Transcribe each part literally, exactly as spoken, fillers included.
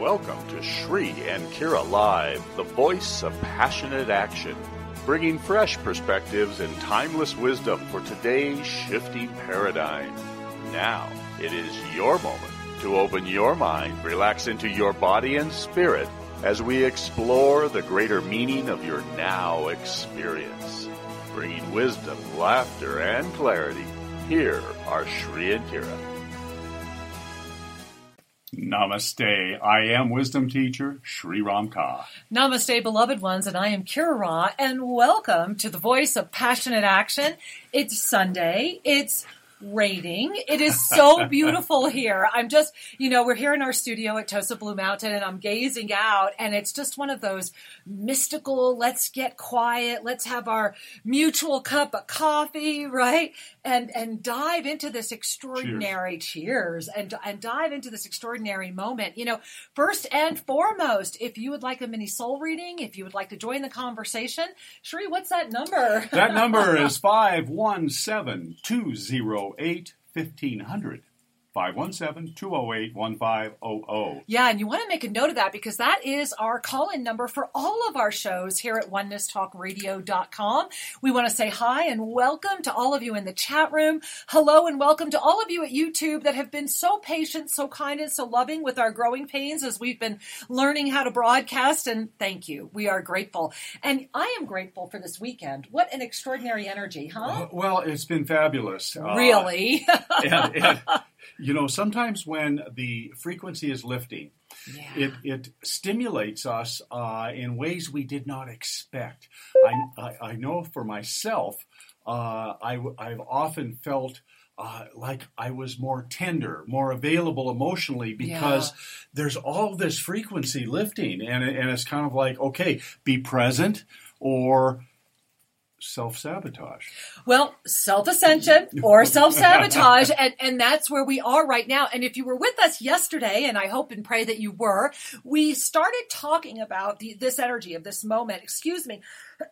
Welcome to Shri and Kira Live, the voice of passionate action, bringing fresh perspectives and timeless wisdom for today's shifting paradigm. Now, it is your moment to open your mind, relax into your body and spirit as we explore the greater meaning of your now experience. Bringing wisdom, laughter, and clarity, here are Shri and Kira. Namaste. I am wisdom teacher Sri Ramka. Namaste, beloved ones, and I am Kira Ra, and welcome to the Voice of Passionate Action. It's Sunday. It's raining. It is so beautiful here. I'm just, you know, we're here in our studio at Tosa Blue Mountain, and I'm gazing out, and it's just one of those mystical, let's get quiet, let's have our mutual cup of coffee, right? And and dive into this extraordinary cheers, cheers and and dive into this extraordinary moment. You know, first and foremost, if you would like a mini soul reading, if you would like to join the conversation, Shri, what's that number? That number is five one seven, two oh eight, fifteen hundred. five one seven, two oh eight, one five zero zero. Yeah, and you want to make a note of that because that is our call-in number for all of our shows here at oneness talk radio dot com. We want to say hi and welcome to all of you in the chat room. Hello and welcome to all of you at YouTube that have been so patient, so kind, and so loving with our growing pains as we've been learning how to broadcast, and thank you. We are grateful. And I am grateful for this weekend. What an extraordinary energy, huh? Well, it's been fabulous. Really? Uh, and, and, You know, sometimes when the frequency is lifting, yeah. it, it stimulates us uh, in ways we did not expect. I, I, I know for myself, uh, I, I've often felt uh, like I was more tender, more available emotionally because yeah. there's all this frequency lifting. And, and it's kind of like, okay, be present or self-sabotage. Well, self-ascension or self-sabotage, and, and that's where we are right now. And if you were with us yesterday, and I hope and pray that you were, we started talking about the, this energy of this moment, excuse me,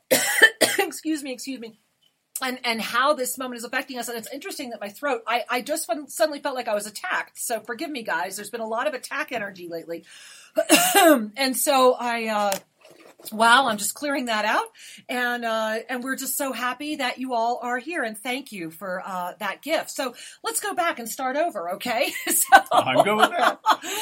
excuse me, excuse me, and, and how this moment is affecting us. And it's interesting that my throat, I, I just suddenly felt like I was attacked. So forgive me, guys. There's been a lot of attack energy lately. And so I... uh Wow, I'm just clearing that out, and uh, and we're just so happy that you all are here, and thank you for uh, that gift. So let's go back and start over, okay? so, I'm good with that.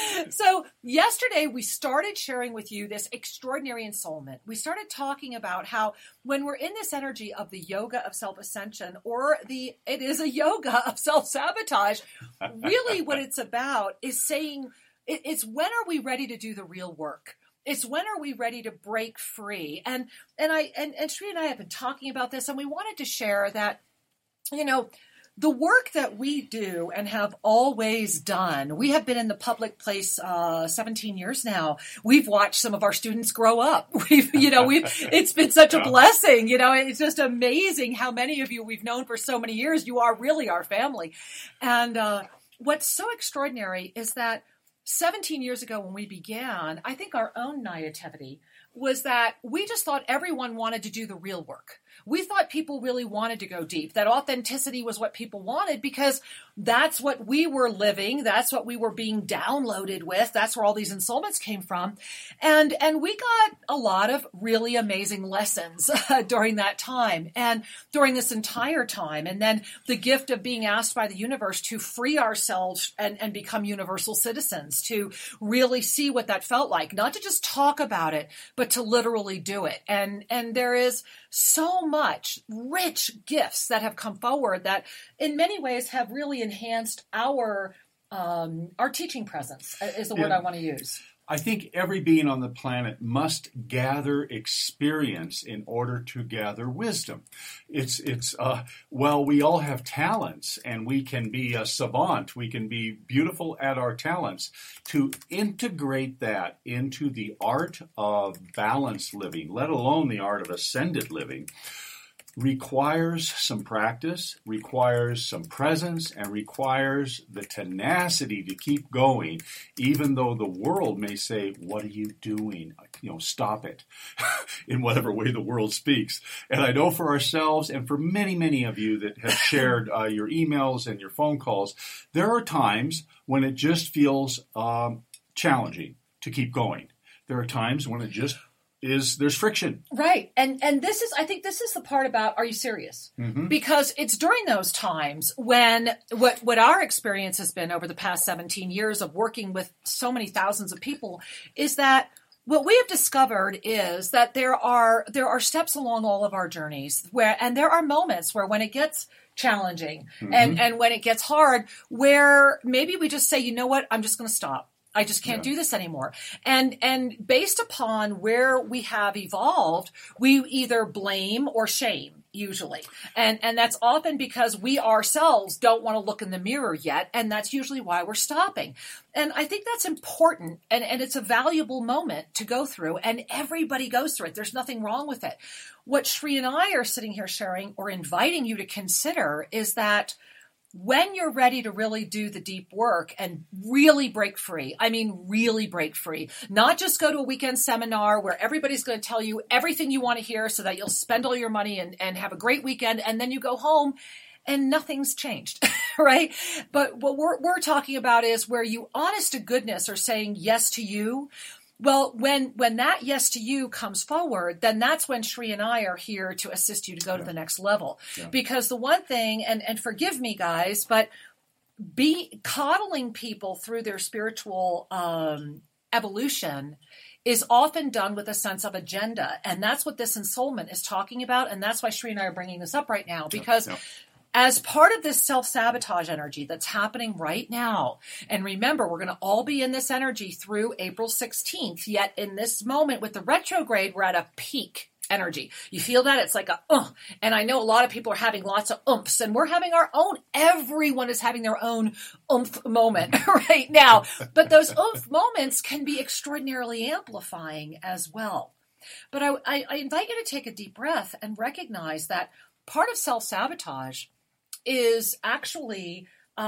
So yesterday we started sharing with you this extraordinary ensoulment. We started talking about how when we're in this energy of the yoga of self-ascension, or the it is a yoga of self-sabotage, really what it's about is saying, it, it's when are we ready to do the real work? It's when are we ready to break free? And and I and, and Shri and I have been talking about this, and we wanted to share that, you know, the work that we do and have always done. We have been in the public place uh, seventeen years now. We've watched some of our students grow up. We've, you know, we've it's been such a blessing. You know, it's just amazing how many of you we've known for so many years. You are really our family. And uh, what's so extraordinary is that seventeen years ago when we began, I think our own naivety was that we just thought everyone wanted to do the real work. We thought people really wanted to go deep, that authenticity was what people wanted because that's what we were living. That's what we were being downloaded with. That's where all these ensoulments came from. And, and we got a lot of really amazing lessons uh, during that time and during this entire time. And then the gift of being asked by the universe to free ourselves and, and become universal citizens, to really see what that felt like, not to just talk about it, but to literally do it. And, and there is so much rich gifts that have come forward that in many ways have really enhanced our um, our teaching presence is the word yeah. I want to use. I think every being on the planet must gather experience in order to gather wisdom. It's, it's uh, well, we all have talents, and we can be a savant. We can be beautiful at our talents. To integrate that into the art of balanced living, let alone the art of ascended living, requires some practice, requires some presence, and requires the tenacity to keep going, even though the world may say, what are you doing? You know, stop it, in whatever way the world speaks. And I know for ourselves and for many, many of you that have shared uh, your emails and your phone calls, there are times when it just feels um, challenging. to keep going. There are times when it just is, there's friction. Right. And and this is, I think this is the part about, are you serious? Mm-hmm. Because it's during those times when what, what our experience has been over the past seventeen years of working with so many thousands of people is that what we have discovered is that there are there are steps along all of our journeys where, and there are moments where when it gets challenging mm-hmm. and, and when it gets hard, where maybe we just say, you know what, I'm just going to stop. I just can't yeah. do this anymore. And and based upon where we have evolved, we either blame or shame, usually. And and that's often because we ourselves don't want to look in the mirror yet, and that's usually why we're stopping. And I think that's important, and, and it's a valuable moment to go through, and everybody goes through it. There's nothing wrong with it. What Sri and I are sitting here sharing or inviting you to consider is that when you're ready to really do the deep work and really break free, I mean, really break free, not just go to a weekend seminar where everybody's going to tell you everything you want to hear so that you'll spend all your money and, and have a great weekend. And then you go home and nothing's changed, right? But what we're, we're talking about is where you, honest to goodness, are saying yes to you. Well, when when that yes to you comes forward, then that's when Sri and I are here to assist you to go yeah. to the next level. Yeah. Because the one thing, and, and forgive me, guys, but be coddling people through their spiritual um, evolution is often done with a sense of agenda. And that's what this ensoulment is talking about. And that's why Sri and I are bringing this up right now, because yeah. Yeah. as part of this self-sabotage energy that's happening right now, and remember, we're going to all be in this energy through April sixteenth, yet in this moment with the retrograde, we're at a peak energy. You feel that? It's like a, uh, and I know a lot of people are having lots of oomphs, and we're having our own, everyone is having their own oomph moment right now. But those oomph moments can be extraordinarily amplifying as well. But I, I, I invite you to take a deep breath and recognize that part of self-sabotage is actually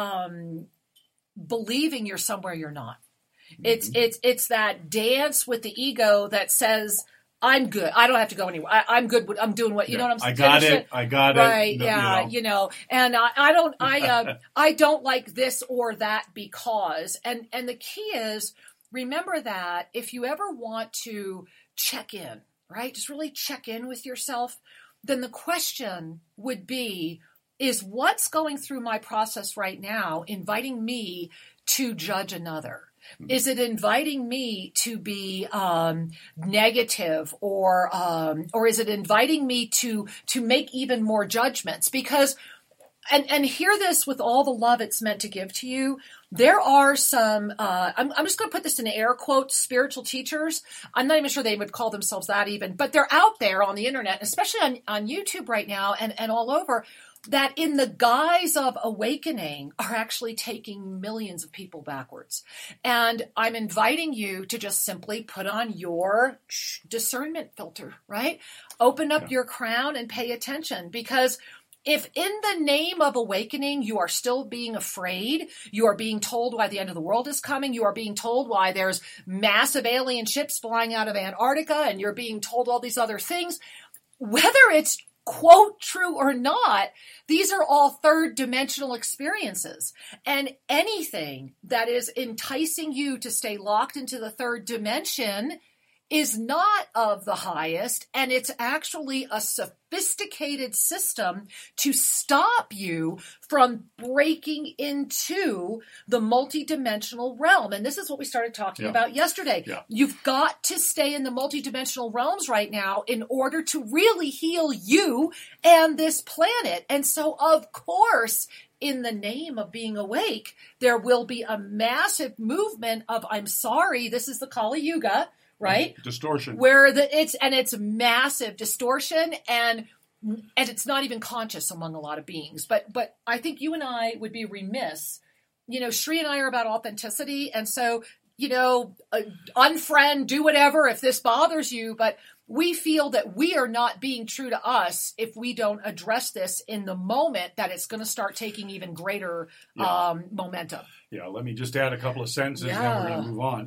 um, believing you're somewhere you're not. It's mm-hmm. it's it's that dance with the ego that says, I'm good. I don't have to go anywhere. I, I'm good. With, I'm doing what, you yeah. know what I'm saying? I got it. I got right, it. Right. No, yeah. You know. you know, and I, I don't, I, uh, I don't like this or that because, and, and the key is, remember that if you ever want to check in, right? Just really check in with yourself, then the question would be, is what's going through my process right now inviting me to judge another? Is it inviting me to be um, negative, or um, or is it inviting me to to make even more judgments? Because, and and hear this with all the love it's meant to give to you. There are some, uh, I'm, I'm just going to put this in air quotes, spiritual teachers. I'm not even sure they would call themselves that even, but they're out there on the internet, especially on, on YouTube right now and, and all over, that in the guise of awakening are actually taking millions of people backwards. And I'm inviting you to just simply put on your discernment filter, right? Open up yeah. your crown and pay attention, because if in the name of awakening, you are still being afraid, you are being told why the end of the world is coming, you are being told why there's massive alien ships flying out of Antarctica, and you're being told all these other things, whether it's quote true or not, these are all third dimensional experiences. And anything that is enticing you to stay locked into the third dimension is not of the highest, and it's actually a sophisticated system to stop you from breaking into the multidimensional realm. And this is what we started talking yeah. about yesterday. Yeah. You've got to stay in the multidimensional realms right now in order to really heal you and this planet. And so, of course, in the name of being awake, there will be a massive movement of, I'm sorry, this is the Kali Yuga, right? Distortion. Where the it's and it's massive distortion, and and it's not even conscious among a lot of beings. But but I think you and I would be remiss. You know, Sri and I are about authenticity, and so, you know, uh, unfriend, do whatever if this bothers you, but we feel that we are not being true to us if we don't address this in the moment that it's going to start taking even greater yeah. um, momentum. Yeah, let me just add a couple of sentences, yeah. and then we're going to move on.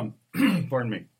Um, pardon me.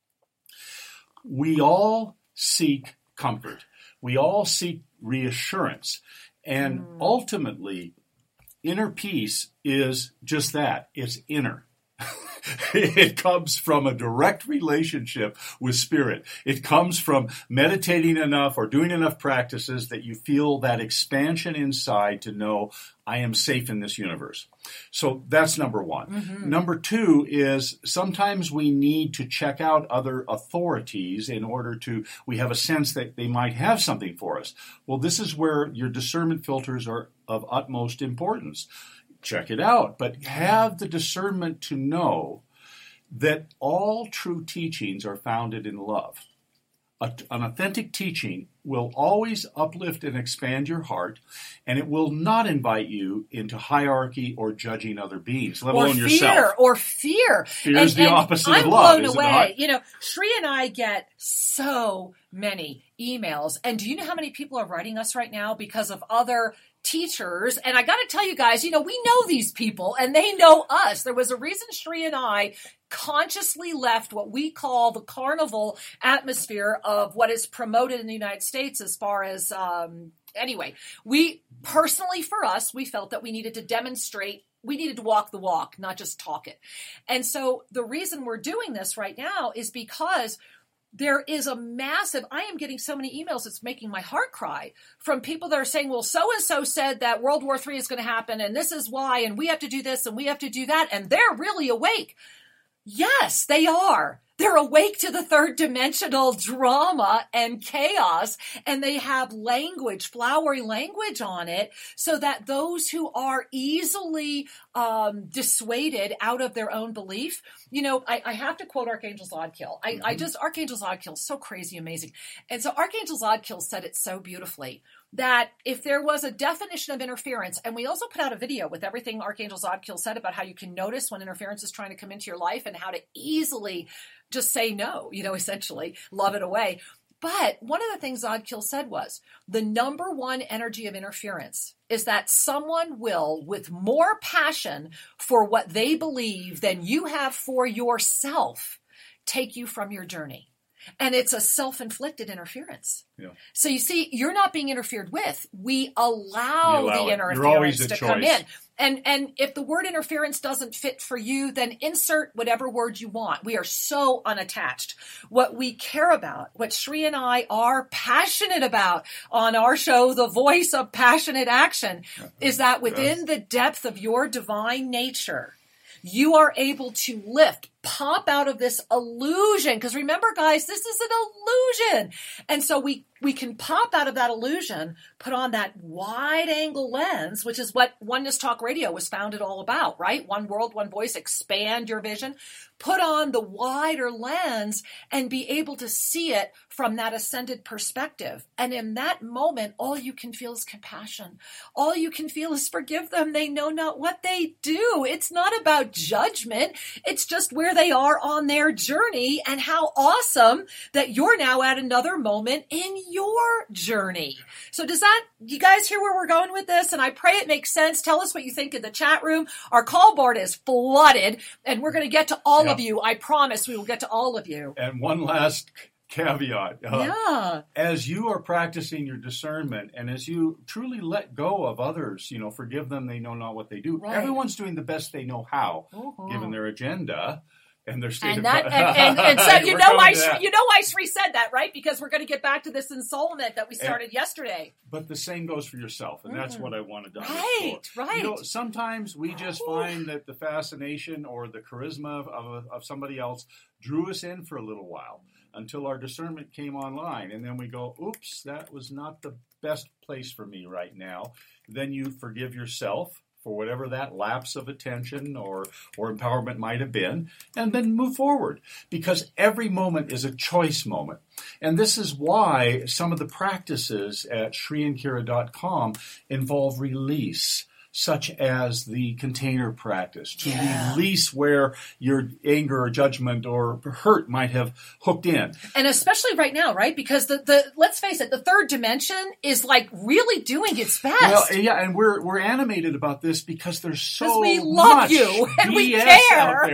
We all seek comfort. We all seek reassurance. And mm. ultimately, inner peace is just that. It's inner. It comes from a direct relationship with spirit. It comes from meditating enough or doing enough practices that you feel that expansion inside to know I am safe in this universe. So that's number one. Mm-hmm. Number two is sometimes we need to check out other authorities in order to, we have a sense that they might have something for us. Well, this is where your discernment filters are of utmost importance. Check it out, but have the discernment to know that all true teachings are founded in love. A, an authentic teaching will always uplift and expand your heart, and it will not invite you into hierarchy or judging other beings, let or alone fear, yourself. Or fear. Fear and, is the and opposite I'm of love, blown is it away. not? You know, Sri and I get so many emails, and do you know how many people are writing us right now because of other teachers? And I got to tell you guys, you know, we know these people and they know us. There was a reason Sri and I consciously left what we call the carnival atmosphere of what is promoted in the United States as far as, um, anyway, we personally, for us, we felt that we needed to demonstrate, we needed to walk the walk, not just talk it. And so the reason we're doing this right now is because there is a massive, I am getting so many emails, it's making my heart cry from people that are saying, well, so-and-so said that World War Three is going to happen and this is why, and we have to do this and we have to do that. And they're really awake. Yes, they are. They're awake to the third dimensional drama and chaos, and they have language, flowery language on it, so that those who are easily um, dissuaded out of their own belief, you know, I, I have to quote Archangel Zodkiel. I, mm-hmm. I just, Archangel Zodkiel is so crazy amazing. And so Archangel Zodkiel said it so beautifully, that if there was a definition of interference, and we also put out a video with everything Archangel Zodkiel said about how you can notice when interference is trying to come into your life and how to easily just say no, you know, essentially love it away. But one of the things Zodkiel said was the number one energy of interference is that someone will, with more passion for what they believe than you have for yourself, take you from your journey. And it's a self-inflicted interference. Yeah. So you see, you're not being interfered with. We allow, allow the interference to choice. come in. And and if the word interference doesn't fit for you, then insert whatever word you want. We are so unattached. What we care about, what Sri and I are passionate about on our show, The Voice of Passionate Action, is that within yes. the depth of your divine nature, you are able to lift, pop out of this illusion. Because remember, guys, this is an illusion. And so we, we can pop out of that illusion, put on that wide angle lens, which is what Oneness Talk Radio was founded all about, right? One world, one voice, expand your vision. Put on the wider lens and be able to see it from that ascended perspective. And in that moment, all you can feel is compassion. All you can feel is forgive them. They know not what they do. It's not about judgment. It's just where they are on their journey and how awesome that you're now at another moment in your journey. So does that, you guys hear where we're going with this? And I pray it makes sense. Tell us what you think in the chat room. Our call board is flooded and we're going to get to all yeah. of you. I promise we will get to all of you. And one last caveat. Uh, yeah. As you are practicing your discernment and as you truly let go of others, you know, forgive them, they know not what they do. Right. Everyone's doing the best they know how, uh-huh. given their agenda. And they're and that, and, and, and so you know why you know why Sri said that, right? Because we're going to get back to this ensoulment that we started and, yesterday. But the same goes for yourself, and mm. that's what I wanted to right, underscore. right. You know, sometimes we just find that the fascination or the charisma of, of of somebody else drew us in for a little while until our discernment came online, and then we go, "Oops, that was not the best place for me right now." Then you forgive yourself for whatever that lapse of attention or, or empowerment might have been, and then move forward. Because every moment is a choice moment. And this is why some of the practices at Sri and Kira dot com involve release, such as the container practice, to yeah. release where your anger or judgment or hurt might have hooked in. And especially right now, right? Because the, the let's face it, the third dimension is like really doing its best. Well, yeah, and we're we're animated about this because there's so we love much you and B S we care. out there.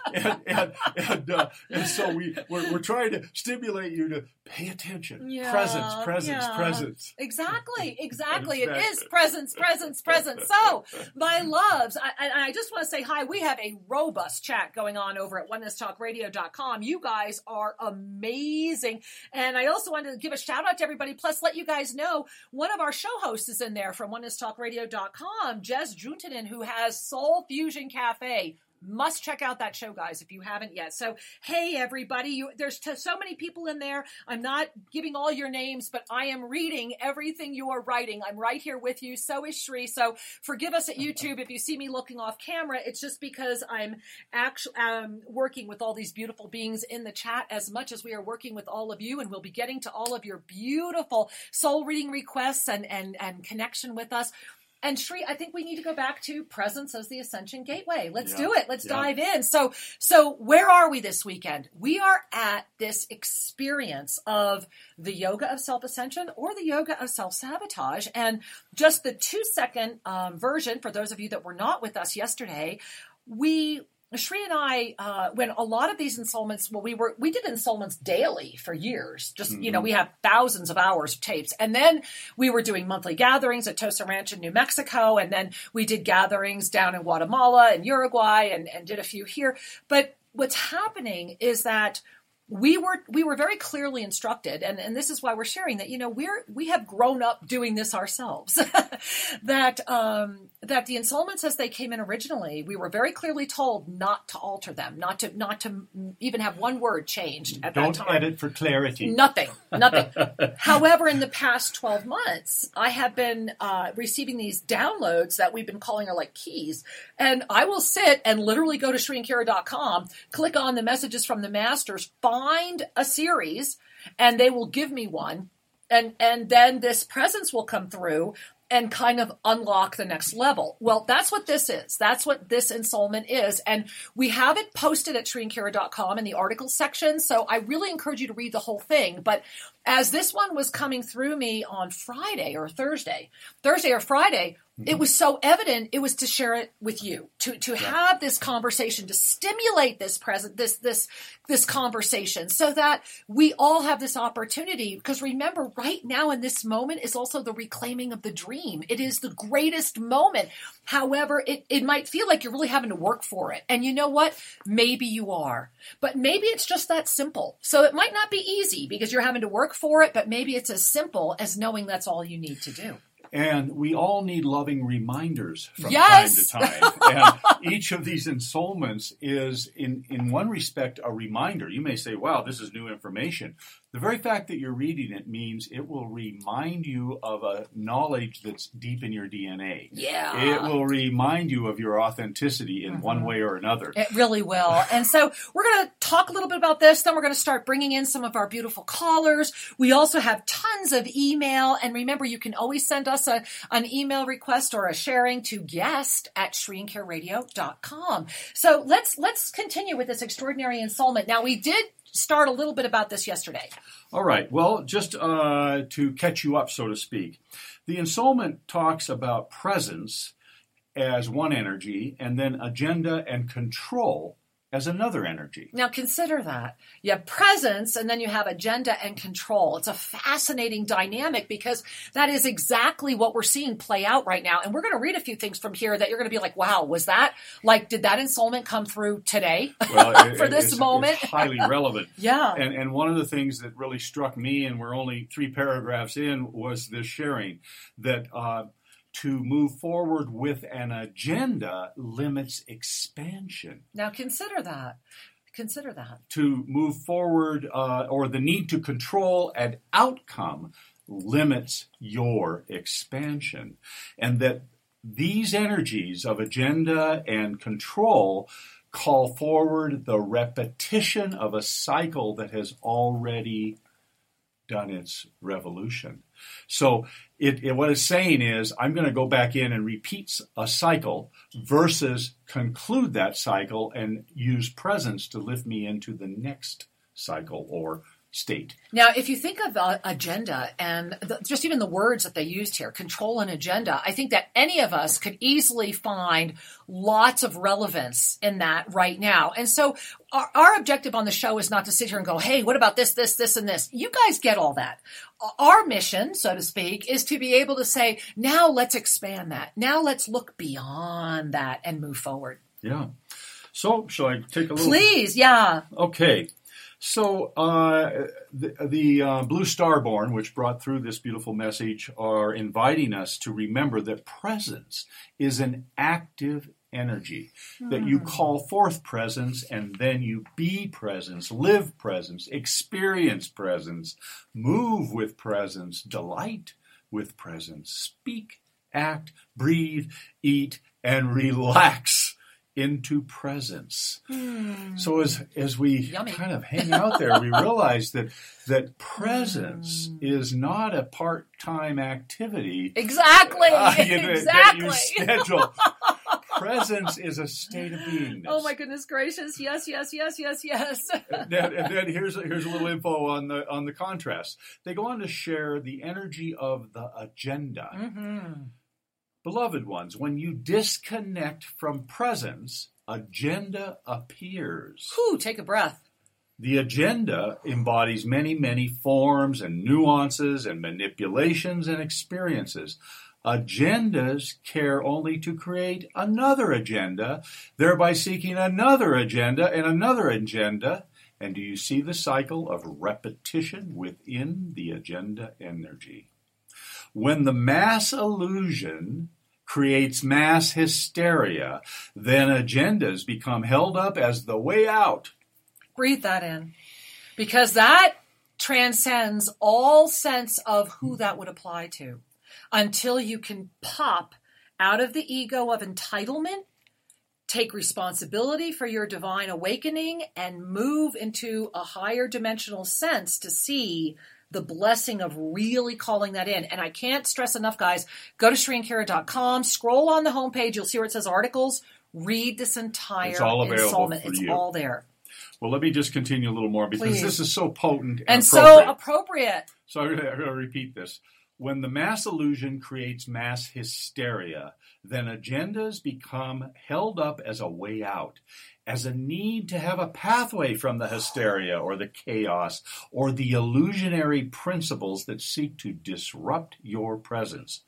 and and and, uh, and so we we're, we're trying to stimulate you to pay attention. Yeah, presence, presence, yeah. presence. Exactly, exactly. It Exactly. is presence, presence, presence. So, my loves, I, I I just want to say hi. We have a robust chat going on over at oneness talk radio dot com. You guys are amazing. And I also wanted to give a shout out to everybody, plus let you guys know one of our show hosts is in there from oneness talk radio dot com, Jess Juntanen, who has Soul Fusion Cafe. Must check out that show, guys, if you haven't yet. So, hey, everybody, you, there's t- so many people in there. I'm not giving all your names, but I am reading everything you are writing. I'm right here with you. So is Shri. So forgive us at YouTube if you see me looking off camera. It's just because I'm actually um, working with all these beautiful beings in the chat as much as we are working with all of you. And we'll be getting to all of your beautiful soul reading requests and, and, and connection with us. And Shri, I think we need to go back to presence as the ascension gateway. Let's Yeah. do it. Let's Yeah. dive in. So, so where are we this weekend? We are at this experience of the yoga of self-ascension or the yoga of self-sabotage. And just the two second um, version, for those of you that were not with us yesterday, we... Shri and I, uh, when a lot of these ensoulments, well, we were, we did ensoulments daily for years. Just, mm-hmm. you know, we have thousands of hours of tapes. And then we were doing monthly gatherings at Tosa Ranch in New Mexico. And then we did gatherings down in Guatemala and Uruguay and, and did a few here. But what's happening is that we were we were very clearly instructed, and, and this is why we're sharing that, you know, we're we have grown up doing this ourselves. that um, that the ensoulments as they came in originally, we were very clearly told not to alter them, not to not to even have one word changed at Don't that time. edit for clarity. Nothing, nothing. However, in the past twelve months, I have been uh, receiving these downloads that we've been calling are like keys. And I will sit and literally go to Shri and Kira dot com, click on the messages from the masters, find a series, and they will give me one. And, and then this presence will come through and kind of unlock the next level. Well, that's what this is. That's what this ensoulment is. And we have it posted at Shri and Kira dot com in the articles section. So I really encourage you to read the whole thing. But as this one was coming through me on Friday or Thursday, Thursday or Friday, mm-hmm. it was so evident it was to share it with you, to to yeah. have this conversation, to stimulate this present, this this this conversation, so that we all have this opportunity. Because remember, right now in this moment is also the reclaiming of the dream. It is the greatest moment. However, it, it might feel like you're really having to work for it. And you know what? Maybe you are. But maybe it's just that simple. So it might not be easy because you're having to work for it, but maybe it's as simple as knowing that's all you need to do. And we all need loving reminders from yes! time to time. And each of these ensoulments is, in, in one respect, a reminder. You may say, wow, this is new information. The very fact that you're reading it means it will remind you of a knowledge that's deep in your D N A. Yeah. It will remind you of your authenticity in mm-hmm. one way or another. It really will. And so we're going to talk a little bit about this. Then we're going to start bringing in some of our beautiful callers. We also have tons of email. And remember, you can always send us a, an email request or a sharing to guest at Shri and Kira radio dot com. So let's, let's continue with this extraordinary ensoulment. Now, we did start a little bit about this yesterday. All right. Well, just uh, to catch you up, so to speak, the ensoulment talks about presence as one energy and then agenda and control as another energy. Now consider that. You have presence and then you have agenda and control. It's a fascinating dynamic because that is exactly what we're seeing play out right now. And we're going to read a few things from here that you're going to be like, wow, was that, like, did that ensoulment come through today well, it, for this it's, moment? It's highly relevant. Yeah. And, and one of the things that really struck me, and we're only three paragraphs in, was this sharing that uh, to move forward with an agenda limits expansion. Now consider that. Consider that. To move forward uh, or the need to control an outcome limits your expansion. And that these energies of agenda and control call forward the repetition of a cycle that has already done its revolution. So it, it, what it's saying is, I'm going to go back in and repeat a cycle versus conclude that cycle and use presence to lift me into the next cycle or state. Now, if you think of uh, agenda and the, just even the words that they used here, control and agenda, I think that any of us could easily find lots of relevance in that right now. And so our, our objective on the show is not to sit here and go, hey, what about this, this, this, and this? You guys get all that. Our mission, so to speak, is to be able to say, now let's expand that. Now let's look beyond that and move forward. Yeah. So, shall I take a little? Please, yeah. Okay. So, uh, the, the uh, Blue Starborn, which brought through this beautiful message, are inviting us to remember that presence is an active energy, mm. that you call forth presence and then you be presence, live presence, experience presence, move with presence, delight with presence, speak, act, breathe, eat, and relax into presence. Mm. So as as we Yummy. kind of hang out there, we realize that that presence mm. is not a part-time activity. Exactly. Uh, you know, exactly. That you schedule. Presence is a state of beingness. Oh my goodness gracious! Yes, yes, yes, yes, yes. and, then, and then here's here's a little info on the on the contrast. They go on to share the energy of the agenda. Mm-hmm. Beloved ones, when you disconnect from presence, agenda appears. Whew, take a breath. The agenda embodies many, many forms and nuances and manipulations and experiences. Agendas care only to create another agenda, thereby seeking another agenda and another agenda. And do you see the cycle of repetition within the agenda energy? When the mass illusion creates mass hysteria, then agendas become held up as the way out. Breathe that in. Because that transcends all sense of who that would apply to. Until you can pop out of the ego of entitlement, take responsibility for your divine awakening, and move into a higher dimensional sense to see the blessing of really calling that in. And I can't stress enough, guys, go to Sri and Kira dot com, scroll on the homepage, you'll see where it says articles, read this entire it's all available installment. For it's you. all there. Well, let me just continue a little more because Please. This is so potent and, and appropriate. so appropriate. So I'm going to repeat this. When the mass illusion creates mass hysteria, then agendas become held up as a way out, as a need to have a pathway from the hysteria or the chaos or the illusionary principles that seek to disrupt your presence.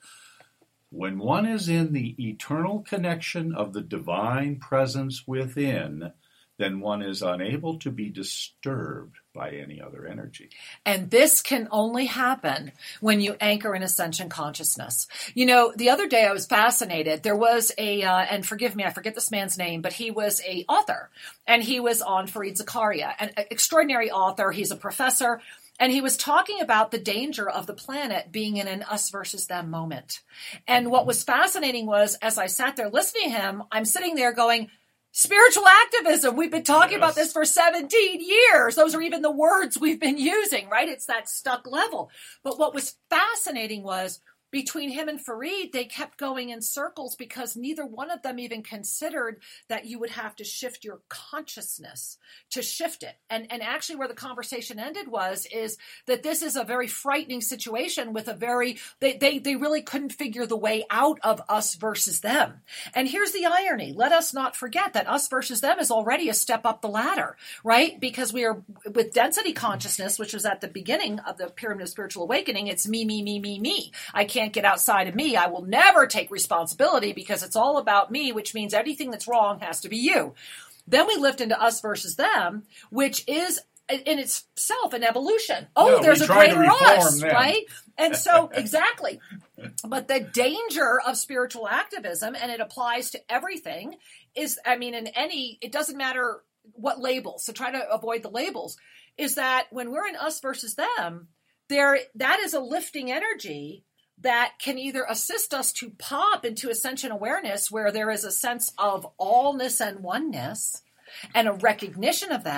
When one is in the eternal connection of the divine presence within, then one is unable to be disturbed by any other energy. And this can only happen when you anchor in ascension consciousness. You know, the other day I was fascinated. There was a, uh, and forgive me, I forget this man's name, but he was a author, and he was on Fareed Zakaria, an extraordinary author. He's a professor. And he was talking about the danger of the planet being in an us versus them moment. And what was fascinating was, as I sat there listening to him, I'm sitting there going, spiritual activism. We've been talking yes. about this for seventeen years. Those are even the words we've been using, right? It's that stuck level. But what was fascinating was between him and Fareed, they kept going in circles because neither one of them even considered that you would have to shift your consciousness to shift it. And, and actually where the conversation ended was, is that this is a very frightening situation with a very, they, they, they really couldn't figure the way out of us versus them. And here's the irony. Let us not forget that us versus them is already a step up the ladder, right? Because we are with density consciousness, which was at the beginning of the pyramid of spiritual awakening. It's me, me, me, me, me. I can't Can't get outside of me. I will never take responsibility because it's all about me, which means anything that's wrong has to be you. Then we lift into us versus them, which is in itself an evolution. Oh, no, there's a greater us, them. Right? And so, exactly. But the danger of spiritual activism, and it applies to everything, is, I mean, in any, it doesn't matter what labels, so try to avoid the labels, is that when we're in us versus them, there that is a lifting energy that can either assist us to pop into ascension awareness where there is a sense of allness and oneness and a recognition of that,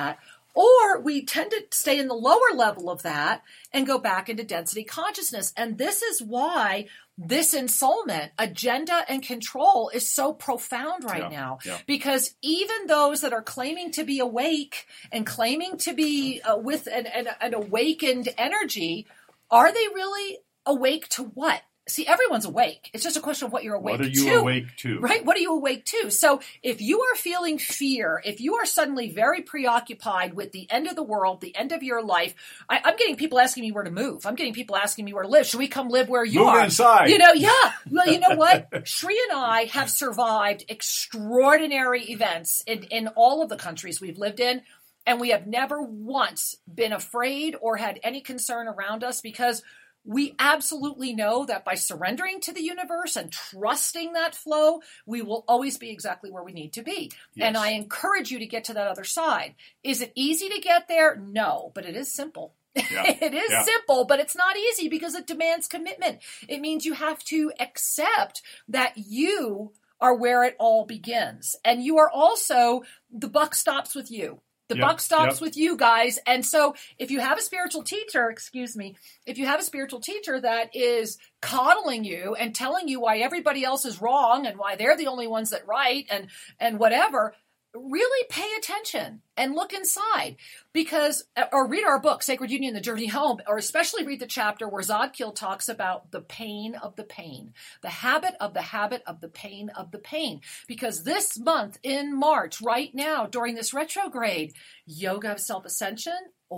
Or we tend to stay in the lower level of that and go back into density consciousness. And this is why this ensoulment, agenda and control, is so profound right Yeah, now. yeah. Because even those that are claiming to be awake and claiming to be uh, with an, an, an awakened energy, are they really awake to what? See, everyone's awake. It's just a question of what you're awake to. What are you to, awake to? Right? What are you awake to? So if you are feeling fear, if you are suddenly very preoccupied with the end of the world, the end of your life, I, I'm getting people asking me where to move. I'm getting people asking me where to live. Should we come live where you Move are? inside. You know, yeah. Well, you know what? Shri and I have survived extraordinary events in, in all of the countries we've lived in. And we have never once been afraid or had any concern around us, because we absolutely know that by surrendering to the universe and trusting that flow, we will always be exactly where we need to be. Yes. And I encourage you to get to that other side. Is it easy to get there? No, but it is simple. Yeah. It is Yeah. simple, but it's not easy because it demands commitment. It means you have to accept that you are where it all begins. And you are also, the buck stops with you. The Yep, buck stops yep. with you guys. And so if you have a spiritual teacher, excuse me, if you have a spiritual teacher that is coddling you and telling you why everybody else is wrong and why they're the only ones that right and, and whatever, really pay attention and look inside, because, or read our book, Sacred Union, The Journey Home, or especially read the chapter where Zadkiel talks about the pain of the pain, the habit of the habit of the pain of the pain. Because this month in March, right now, during this retrograde, yoga of self-ascension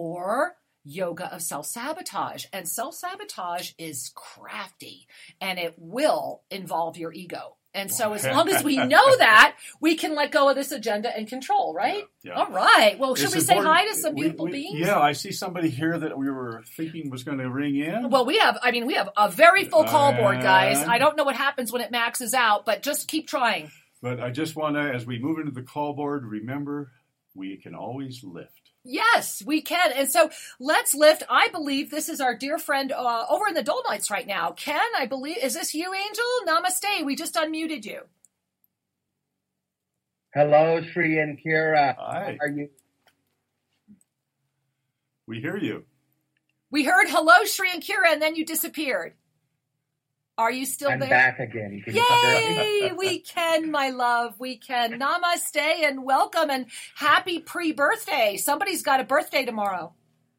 or yoga of self-sabotage. And self-sabotage is crafty, and it will involve your ego. And so as long as we know that, we can let go of this agenda and control, right? Yeah, yeah. All right. Well, should It's we say important- hi to some we- beautiful we- beings? Yeah, I see somebody here that we were thinking was going to ring in. Well, we have, I mean, we have a very full call board, guys. And- I don't know what happens when it maxes out, but just keep trying. But I just want to, as we move into the call board, remember we can always lift. Yes, we can. And so let's lift. I believe this is our dear friend uh, over in the Dolomites right now. Ken, I believe, is this you, Angel? Namaste. We just unmuted you. Hello, Shri and Kira. Hi. How are you? We hear you. We heard hello, Shri and Kira, and then you disappeared. Are you still I'm there? back again. Can you hear me? Yay! We can, my love. We can. Namaste and welcome and happy pre-birthday. Somebody's got a birthday tomorrow.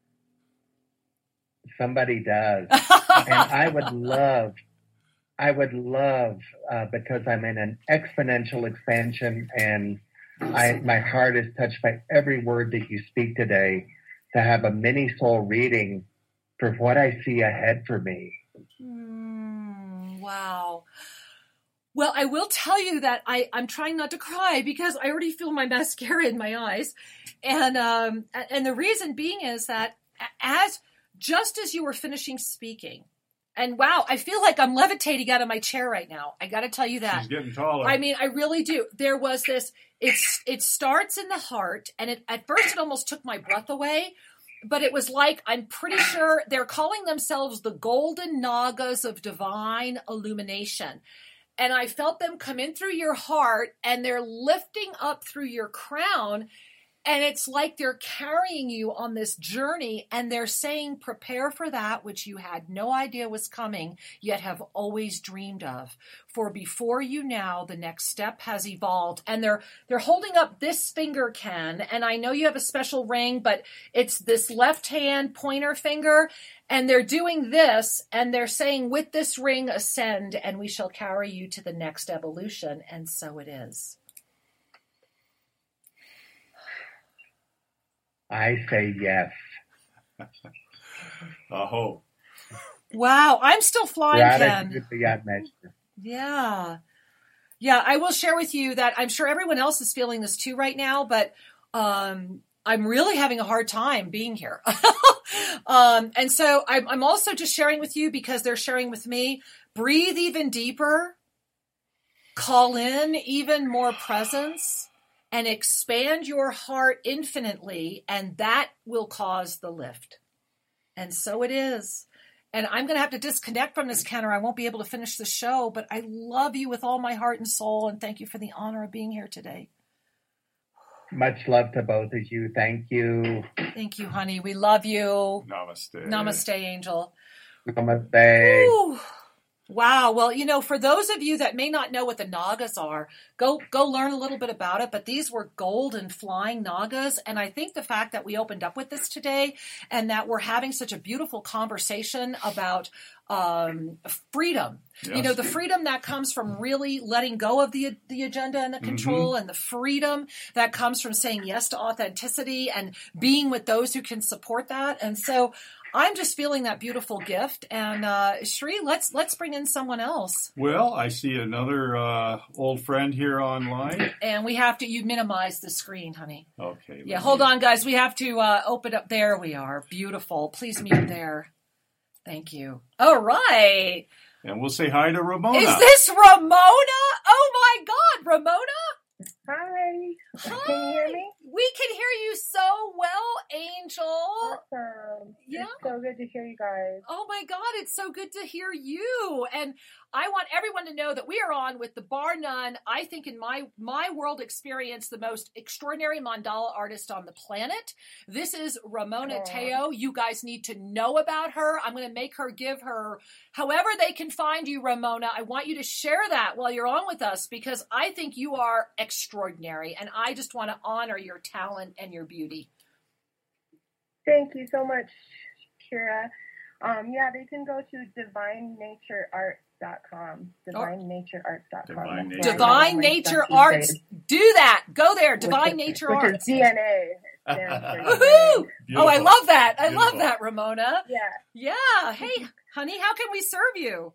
Somebody does. And I would love, I would love, uh, because I'm in an exponential expansion and I, my heart is touched by every word that you speak today, to have a mini soul reading for what I see ahead for me. Mm, wow. Well, I will tell you that I, I'm trying not to cry because I already feel my mascara in my eyes. And, um, and the reason being is that as, just as you were finishing speaking, and wow, I feel like I'm levitating out of my chair right now. I got to tell you that. She's getting taller. I mean, I really do. There was this, it's, it starts in the heart, and it, at first it almost took my breath away, but it was like, I'm pretty sure they're calling themselves the golden nagas of divine illumination. And I felt them come in through your heart, and they're lifting up through your crown. And it's like they're carrying you on this journey, and they're saying, prepare for that which you had no idea was coming, yet have always dreamed of. For before you now, the next step has evolved. And they're they're holding up this finger, Ken, and I know you have a special ring, but it's this left hand pointer finger, and they're doing this, and they're saying, with this ring, ascend, and we shall carry you to the next evolution. And so it is. I say yes. Aho. Wow, I'm still flying, Ken. Gratitude beyond measure. Yeah. Yeah, I will share with you that I'm sure everyone else is feeling this too right now, but um, I'm really having a hard time being here. um, and so I'm, I'm also just sharing with you because they're sharing with me. Breathe even deeper. Call in even more presence. And expand your heart infinitely, and that will cause the lift. And so it is. And I'm going to have to disconnect from this, Ken, or I won't be able to finish the show, but I love you with all my heart and soul, and thank you for the honor of being here today. Much love to both of you. Thank you. Thank you, honey. We love you. Namaste. Namaste, Angel. Namaste. Ooh. Wow. Well, you know, for those of you that may not know what the Nagas are, go go learn a little bit about it. But these were golden flying Nagas. And I think the fact that we opened up with this today and that we're having such a beautiful conversation about um, freedom, Yes. you know, the freedom that comes from really letting go of the the agenda and the control, Mm-hmm. and the freedom that comes from saying yes to authenticity and being with those who can support that. And so I'm just feeling that beautiful gift. And uh, Shri, let's let's bring in someone else. Well, I see another uh, old friend here online. And we have to, you minimize the screen, honey. Okay. Yeah, let hold me- on, guys. We have to uh, open up. There we are. Beautiful. Please mute there. Thank you. All right. And we'll say hi to Ramona. Is this Ramona? Oh, my God. Ramona? Hi. Hi. Can you hear me? We can hear you so well, Angel. Awesome. Yeah. It's so good to hear you guys. Oh my God, it's so good to hear you. And I want everyone to know that we are on with the bar none, I think in my my world experience, the most extraordinary mandala artist on the planet. This is Ramona Aw. Teo. You guys need to know about her. I'm going to make her give her, however they can find you, Ramona. I want you to share that while you're on with us because I think you are extraordinary. And I just want to honor your talent and your beauty. Thank you so much, Kira. Um, yeah, they can go to divine nature arts dot com. divine nature arts dot com. Divine That's Nature where I Divine have my Nature stuff these Arts. days, Do that. Go there. Divine which is- Nature which Arts. is D N A. stands for Woohoo! D N A. Oh, I love that. I Beautiful. love that, Ramona. Yeah. Yeah. Hey, honey, how can we serve you?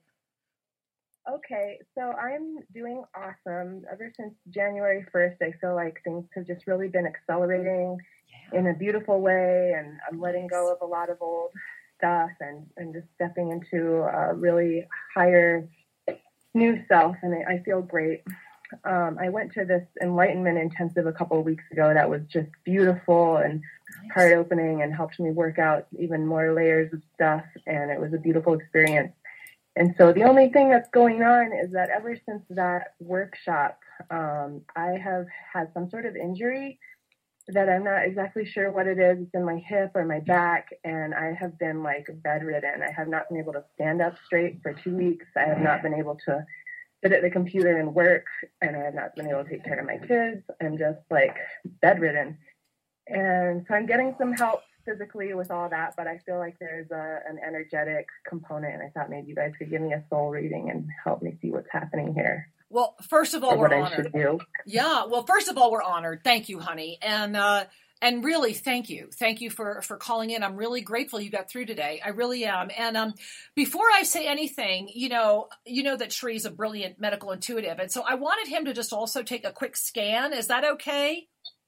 Okay, so I'm doing awesome. Ever since January first, I feel like things have just really been accelerating in a beautiful way, and I'm letting go of a lot of old stuff and, and just stepping into a really higher new self, and I, I feel great. Um, I went to this enlightenment intensive a couple of weeks ago that was just beautiful and heart opening and helped me work out even more layers of stuff, and it was a beautiful experience. And so the only thing that's going on is that ever since that workshop, um, I have had some sort of injury that I'm not exactly sure what it is. It's in my hip or my back, and I have been like bedridden. I have not been able to stand up straight for two weeks. I have not been able to sit at the computer and work, and I have not been able to take care of my kids. I'm just like bedridden. And so I'm getting some help physically with all that, but I feel like there's a, an energetic component, and I thought maybe you guys could give me a soul reading and help me see what's happening here. Well, first of all, Or we're what I honored. should do. Yeah. Well, first of all, we're honored. Thank you, honey. And, uh, and really, thank you. Thank you for, for calling in. I'm really grateful you got through today. I really am. And um, before I say anything, you know, you know that Shri's a brilliant medical intuitive. And so I wanted him to just also take a quick scan. Is that okay?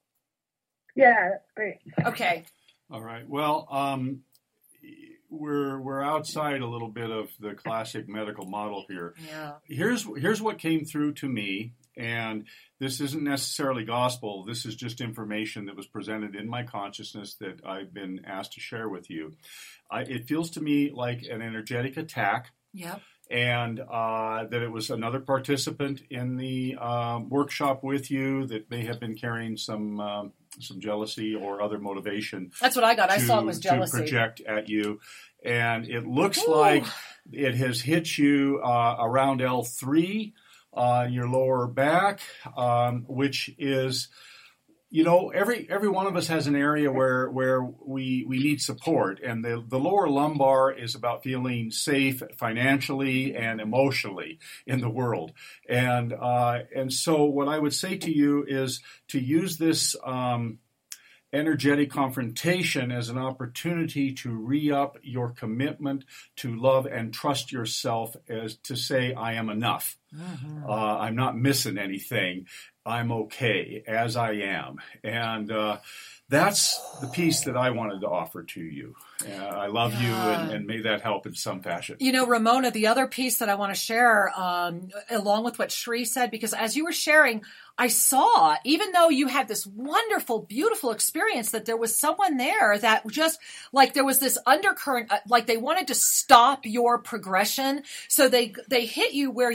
Yeah, that's great. Okay. All right. Well, um, we're we're outside a little bit of the classic medical model here. Yeah. Here's here's what came through to me, and this isn't necessarily gospel. This is just information that was presented in my consciousness that I've been asked to share with you. I, it feels to me like an energetic attack. Yep. And uh, that it was another participant in the um, workshop with you that may have been carrying some um, some jealousy or other motivation. That's what I got. I to, saw it was to jealousy. project at you. And it looks Ooh. like it has hit you uh, around L three, uh, your lower back, um, which is, you know, every every one of us has an area where where we we need support, and the the lower lumbar is about feeling safe financially and emotionally in the world, and uh, and so what I would say to you is to use this um, energetic confrontation as an opportunity to re-up your commitment to love and trust yourself, as to say, I am enough. Mm-hmm. Uh, I'm not missing anything. I'm okay as I am. And uh, that's the piece that I wanted to offer to you. Uh, I love you, and, and may that help in some fashion. You know, Ramona, the other piece that I want to share, um, along with what Shri said, because as you were sharing, I saw, even though you had this wonderful, beautiful experience, that there was someone there that just, like, there was this undercurrent, uh, like they wanted to stop your progression. So they they hit you where you couldn't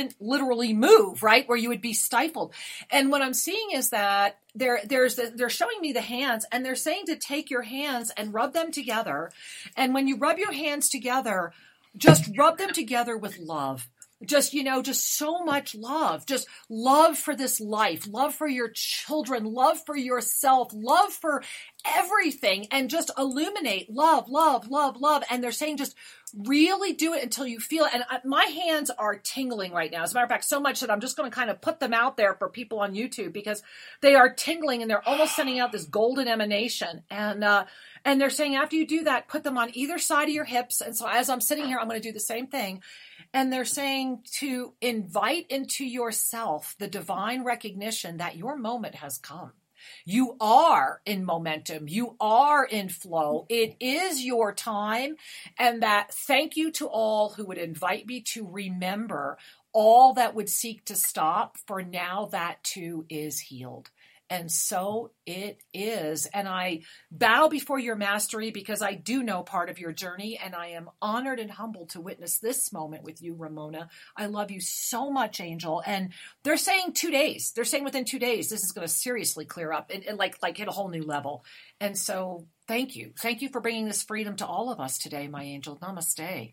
couldn't literally move, right? Where you would be stifled. And what I'm seeing is that there, there's, the, they're showing me the hands, and they're saying to take your hands and rub them together. And when you rub your hands together, just rub them together with love. Just, you know, just so much love, just love for this life, love for your children, love for yourself, love for everything, and just illuminate love, love, love, love. And they're saying just really do it until you feel it. And my hands are tingling right now. As a matter of fact, so much that I'm just going to kind of put them out there for people on YouTube, because they are tingling and they're almost sending out this golden emanation. And, uh, and they're saying after you do that, put them on either side of your hips. And so as I'm sitting here, I'm going to do the same thing. And they're saying to invite into yourself the divine recognition that your moment has come. You are in momentum. You are in flow. It is your time. And that thank you to all who would invite me to remember all that would seek to stop, for now that too is healed. And so it is. And I bow before your mastery, because I do know part of your journey, and I am honored and humbled to witness this moment with you, Ramona. I love you so much, Angel. And they're saying two days. They're saying within two days, this is going to seriously clear up and, and like, like hit a whole new level. And so thank you. Thank you for bringing this freedom to all of us today, my angel. Namaste.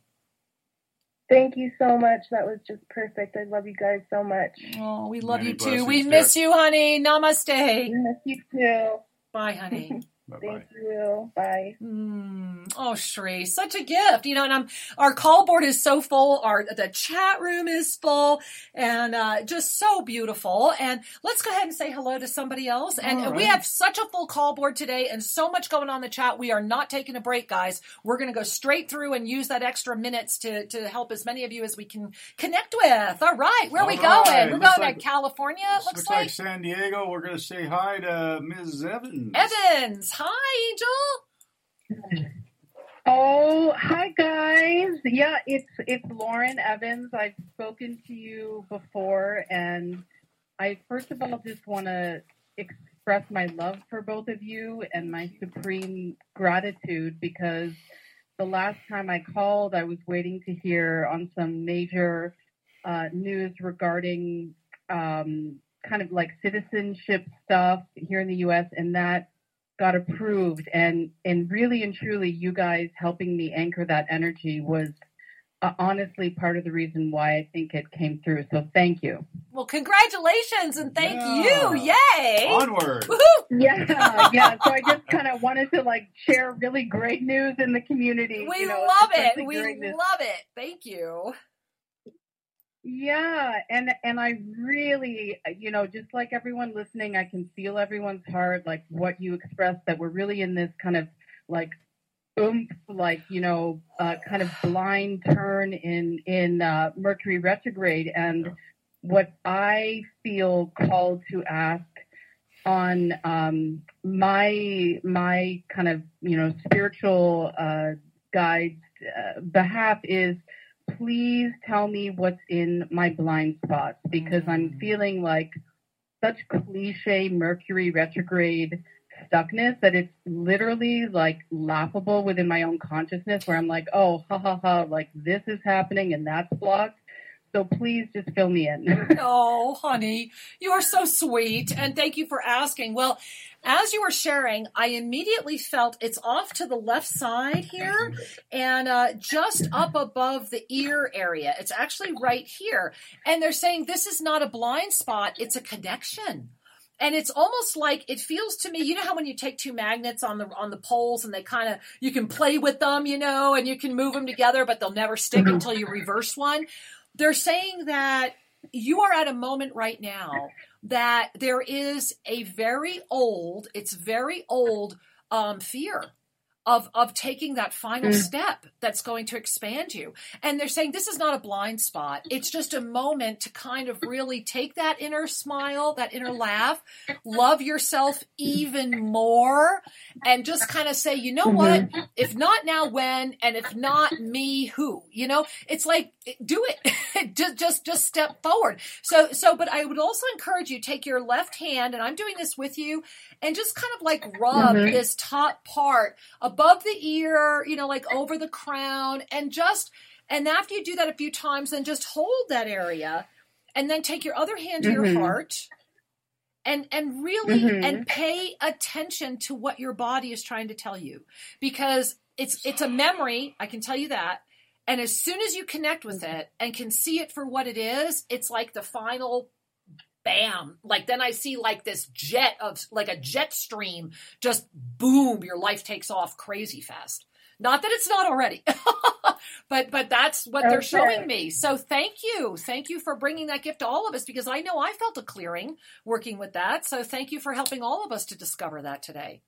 Thank you so much. That was just perfect. I love you guys so much. Oh, we love Many you too. blessings, We miss dear. you, honey. Namaste. I miss you too. Bye, honey. Bye-bye. Thank you. Bye. Mm. Oh, Shri, such a gift, you know, and I'm, our call board is so full. Our, the chat room is full, and, uh, just so beautiful. And let's go ahead and say hello to somebody else. And All we right. have such a full call board today and so much going on in the chat. We are not taking a break, guys. We're going to go straight through and use that extra minutes to, to help as many of you as we can connect with. All right. Where are we All going? right. We're Looks going like- to California. It looks, Looks like San Diego. We're going to say hi to Miz Evans. Evans. Hi, Angel. Oh, hi guys. Yeah, it's it's Lauren Evans. I've spoken to you before, and I first of all just want to express my love for both of you and my supreme gratitude, because the last time I called, I was waiting to hear on some major uh, news regarding um, kind of like citizenship stuff here in the U S, and that got approved, and and really and truly you guys helping me anchor that energy was uh, honestly part of the reason why I think it came through. So thank you. Well, congratulations and thank Yeah. you. Yay. Onward. Woohoo. Yeah, yeah. So I just kind of wanted to like share really great news in the community. We you know, love especially it. We during this- love it. Thank you. Yeah, and and I really, you know, just like everyone listening, I can feel everyone's heart, like what you expressed, that we're really in this kind of like oomph, like, you know, uh, kind of blind turn in in uh, Mercury retrograde, and what I feel called to ask on um, my my kind of, you know, spiritual uh, guide's uh, behalf is, please tell me what's in my blind spots, because I'm feeling like such cliche Mercury retrograde stuckness that it's literally like laughable within my own consciousness, where I'm like, oh, ha ha ha, like this is happening and that's blocked. So please just fill me in. Oh, honey, you are so sweet. And thank you for asking. Well, as you were sharing, I immediately felt it's off to the left side here and uh, just up above the ear area. It's actually right here. And they're saying this is not a blind spot. It's a connection. And it's almost like, it feels to me, you know how when you take two magnets on the on the poles and they kind of, you can play with them, you know, and you can move them together, but they'll never stick until you reverse one. They're saying that you are at a moment right now that there is a very old, it's very old um, fear of of taking that final step that's going to expand you. And they're saying this is not a blind spot. It's just a moment to kind of really take that inner smile, that inner laugh, love yourself even more, and just kind of say, you know what? If not now, when? And if not me, who? You know, it's like, do it. just, just, just step forward. So, so, but I would also encourage you, take your left hand, and I'm doing this with you, and just kind of like rub Mhm. this top part above the ear, you know, like over the crown, and just, and after you do that a few times, then just hold that area and then take your other hand to Mm-hmm. your heart and and really Mm-hmm. and pay attention to what your body is trying to tell you, because it's it's a memory, I can tell you that. And as soon as you connect with it and can see it for what it is, it's like the final bam. Like then I see like this jet of like a jet stream, just boom, your life takes off crazy fast. Not that it's not already, but but that's what they're Okay. showing me. So thank you. Thank you for bringing that gift to all of us, because I know I felt a clearing working with that. So thank you for helping all of us to discover that today.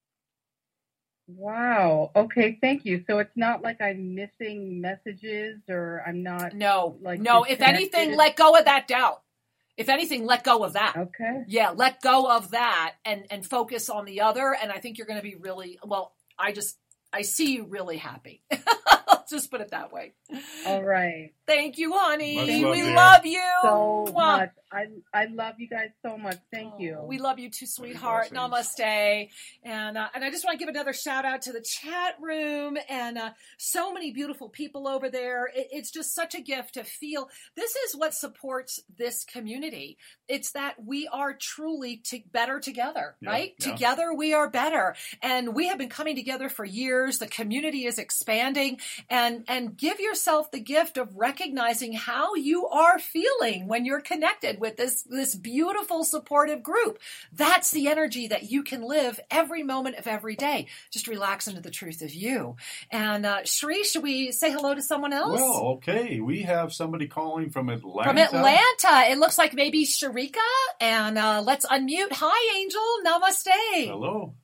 Wow. Okay. Thank you. So it's not like I'm missing messages or I'm not. No, Like no. If anything, disconnected? let go of that doubt. If anything, let go of that. Okay. Yeah, let go of that and and focus on the other. And I think you're going to be really, well, I just, I see you really happy. Let's just put it that way. All right. Thank you, honey. Much we love, dear. love you. So Mwah. much. I I love you guys so much. Thank you. Oh, we love you too, sweetheart. Namaste. And uh, and I just want to give another shout out to the chat room and uh, so many beautiful people over there. It, it's just such a gift to feel. This is what supports this community. It's that we are truly to better together, Yeah, right? yeah. Together we are better. And we have been coming together for years. The community is expanding, and and give yourself the gift of recognizing how you are feeling when you're connected with this, this beautiful supportive group. That's the energy that you can live every moment of every day. Just relax into the truth of you. And uh, Shri, should we say hello to someone else? Well, okay. We have somebody calling from Atlanta. From Atlanta. It looks like maybe Sharika. And uh, let's unmute. Hi, Angel. Namaste. Hello.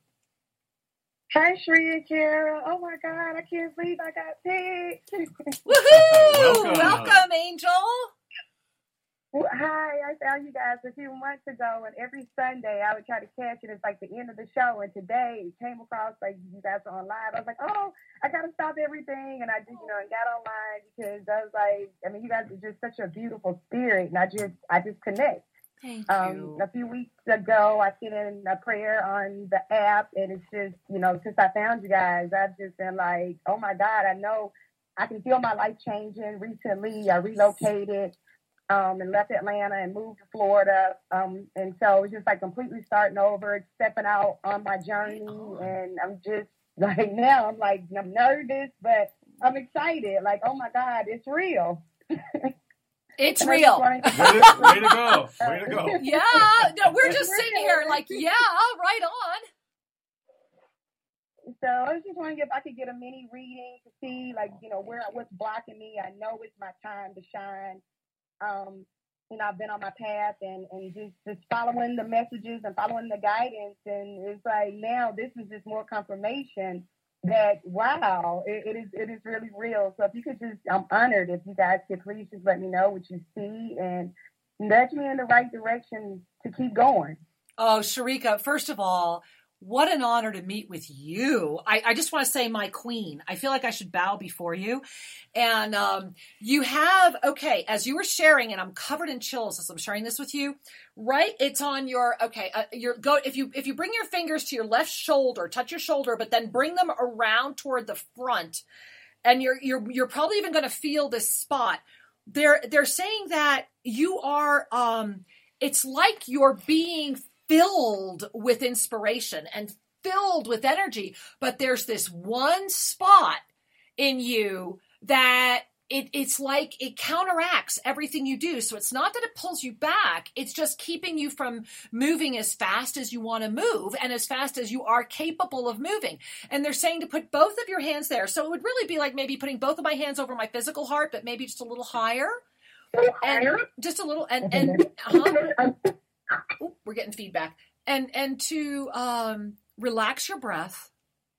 Hi, Shri and Kara. Oh my God, I can't believe I got picked. Woohoo! Welcome. Welcome, Angel. Well, hi, I found you guys a few months ago, and every Sunday I would try to catch it. It's like the end of the show, and today it came across like you guys are on live. I was like, oh, I got to stop everything, and I just, you know, and got online because I was like, I mean, you guys are just such a beautiful spirit, and I just, I just connect. Thank Um, you. a few weeks ago, I sent in a prayer on the app, and it's just, you know, since I found you guys, I've just been like, oh my God, I know I can feel my life changing. Recently, I relocated um, and left Atlanta and moved to Florida. Um, and so it's just like completely starting over, stepping out on my journey. And I'm just like, now I'm like, I'm nervous, but I'm excited. Like, oh my God, it's real. It's And I just real. wanted to- Way to, way to go. Way to go. Yeah. No, we're just sitting here like, yeah, right on. So I was just wondering if I could get a mini reading to see, like, you know, where what's blocking me. I know it's my time to shine. Um, you know, I've been on my path and, and just, just following the messages and following the guidance. And it's like now this is just more confirmation that, wow, it, it is it is really real. So if you could just, I'm honored if you guys could please just let me know what you see and nudge me in the right direction to keep going. Oh, Sharika, first of all, what an honor to meet with you. I, I just want to say, my queen. I feel like I should bow before you. And um, you have, okay, as you were sharing, and I'm covered in chills as I'm sharing this with you, right? It's on your, okay, uh, your go. If you if you bring your fingers to your left shoulder, touch your shoulder, but then bring them around toward the front, and you're you're you're probably even going to feel this spot. They're they're saying that you are. Um, it's like you're being filled with inspiration and filled with energy, but there's this one spot in you that it, it's like it counteracts everything you do. So it's not that it pulls you back. It's just keeping you from moving as fast as you want to move and as fast as you are capable of moving. And they're saying to put both of your hands there. So it would really be like maybe putting both of my hands over my physical heart, but maybe just a little higher. And just a little, and, and, uh-huh. Ooh, we're getting feedback. And and to um, relax your breath.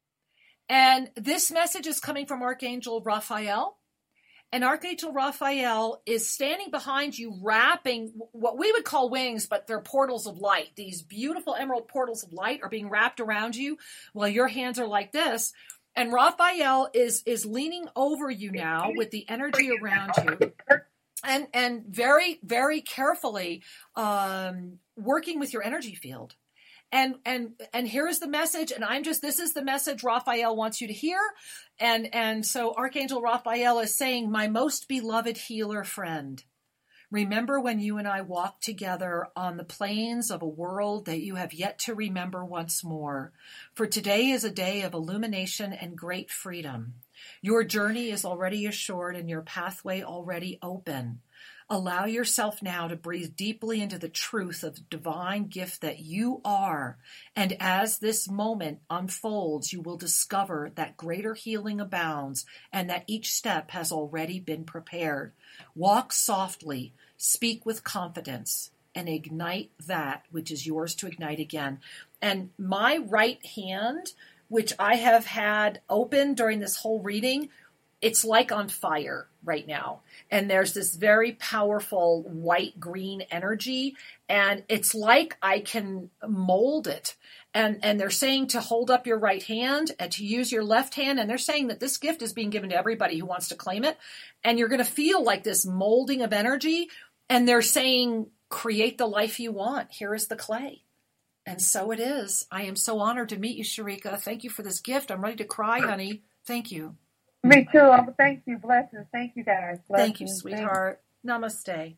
And this message is coming from Archangel Raphael. And Archangel Raphael is standing behind you, wrapping what we would call wings, but they're portals of light. These beautiful emerald portals of light are being wrapped around you while your hands are like this. And Raphael is is leaning over you now with the energy around you. And and very, very carefully um, working with your energy field. And and and here is the message, and I'm just, this is the message Raphael wants you to hear. And and so Archangel Raphael is saying, my most beloved healer friend, Remember when you and I walked together on the plains of a world that you have yet to remember once more. For today is a day of illumination and great freedom. Your journey is already assured and your pathway already open. Allow yourself now to breathe deeply into the truth of the divine gift that you are. And as this moment unfolds, you will discover that greater healing abounds and that each step has already been prepared. Walk softly, speak with confidence, and ignite that which is yours to ignite again. And my right hand, which I have had open during this whole reading, it's like on fire right now. And there's this very powerful white-green energy. And it's like I can mold it. And, and they're saying to hold up your right hand and to use your left hand. And they're saying that this gift is being given to everybody who wants to claim it. And you're going to feel like this molding of energy. And they're saying, create the life you want. Here is the clay. And so it is. I am so honored to meet you, Sharika. Thank you for this gift. I'm ready to cry, honey. Thank you. Me too. Oh, thank you. Blessings. Thank you, guys. Blessings. Thank you, sweetheart. Namaste.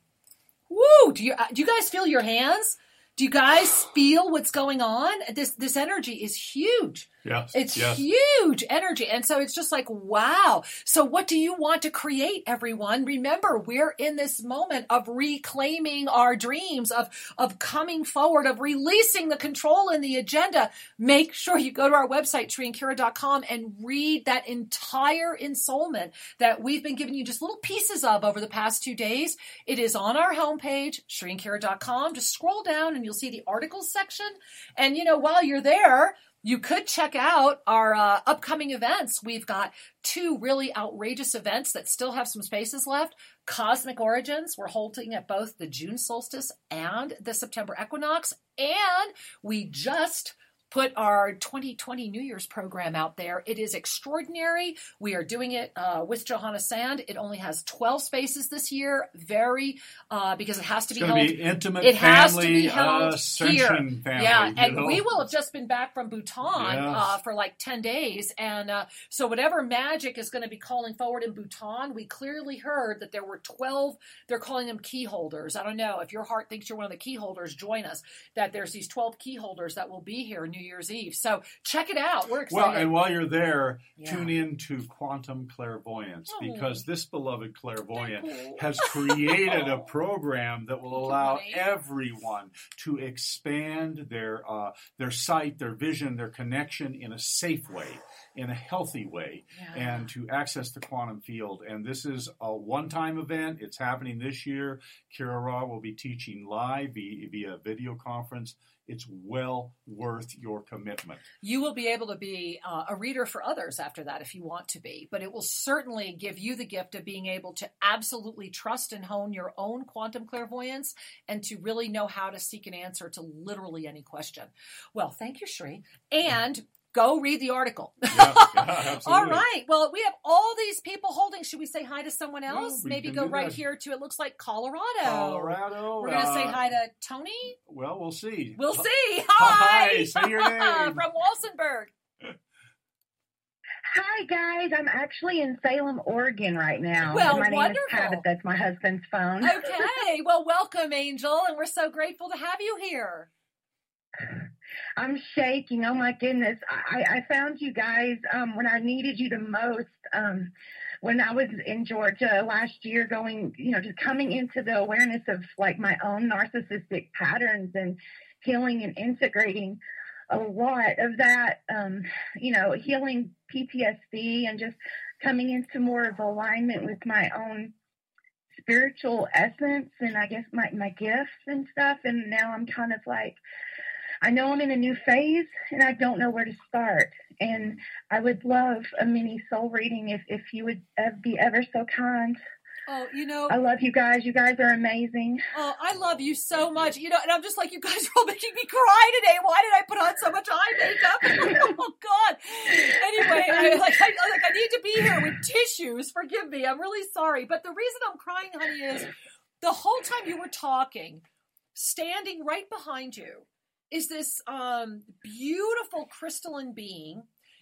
Woo! Do you do you guys feel your hands? Do you guys feel what's going on? This this energy is huge. Yes, it's yes. huge energy. And so it's just like, wow. So what do you want to create, everyone? Remember, we're in this moment of reclaiming our dreams, of, of coming forward, of releasing the control in the agenda. Make sure you go to our website, Sri and Kira dot com, and read that entire ensoulment that we've been giving you just little pieces of over the past two days. It is on our homepage, Sri and Kira dot com. Just scroll down and you'll see the articles section. And, you know, while you're there, you could check out our uh, upcoming events. We've got two really outrageous events that still have some spaces left. Cosmic Origins, we're holding at both the June solstice and the September equinox. And we just put our twenty twenty New Year's program out there. It is extraordinary. We are doing it uh, with Johanna Sand. It only has twelve spaces this year. Very, uh, because it has to it's be held. It's going to be intimate it family, has to be held uh, here. family. Yeah, and know? we will have just been back from Bhutan yes. uh, for like ten days. And uh, so whatever magic is going to be calling forward in Bhutan, we clearly heard that there were twelve, they're calling them key holders. I don't know. If your heart thinks you're one of the key holders, join us. That there's these twelve key holders that will be here New Year's Eve. So check it out. We're excited. Well, and while you're there, yeah. tune in to Quantum Clairvoyance, oh. because this beloved clairvoyant has created a program that will allow everyone to expand their uh, their sight, their vision, their connection in a safe way, in a healthy way, yeah. and to access the quantum field. And this is a one-time event. It's happening this year. Kira Ra will be teaching live via, via video conference. It's well worth your commitment. You will be able to be uh, a reader for others after that if you want to be, but it will certainly give you the gift of being able to absolutely trust and hone your own quantum clairvoyance and to really know how to seek an answer to literally any question. Well, thank you, Sri. And go read the article. Yeah, yeah, absolutely. All right. Well, we have all these people holding. Should we say hi to someone else? Yeah, Maybe go right that. here to, it looks like Colorado. Colorado. We're going to uh, say hi to Tony. Well, we'll see. We'll see. Hi. Hi. Say your name. From Walsenburg. Hi, guys. I'm actually in Salem, Oregon right now. Well, my name wonderful. is Tabitha. That's my husband's phone. Okay. Well, welcome, Angel. And we're so grateful to have you here. I'm shaking. Oh, my goodness. I, I found you guys um, when I needed you the most. Um, when I was in Georgia last year going, you know, just coming into the awareness of like my own narcissistic patterns and healing and integrating a lot of that, um, you know, healing P T S D and just coming into more of alignment with my own spiritual essence and I guess my, my gifts and stuff. And now I'm kind of like, I know I'm in a new phase and I don't know where to start. And I would love a mini soul reading if, if you would be ever so kind. Oh, you know. I love you guys. You guys are amazing. Oh, I love you so much. You know, and I'm just like, you guys are all making me cry today. Why did I put on so much eye makeup? Oh, God. Anyway, I, like, I, like, I need to be here with tissues. Forgive me. I'm really sorry. But the reason I'm crying, honey, is the whole time you were talking, standing right behind you, is this um, beautiful crystalline being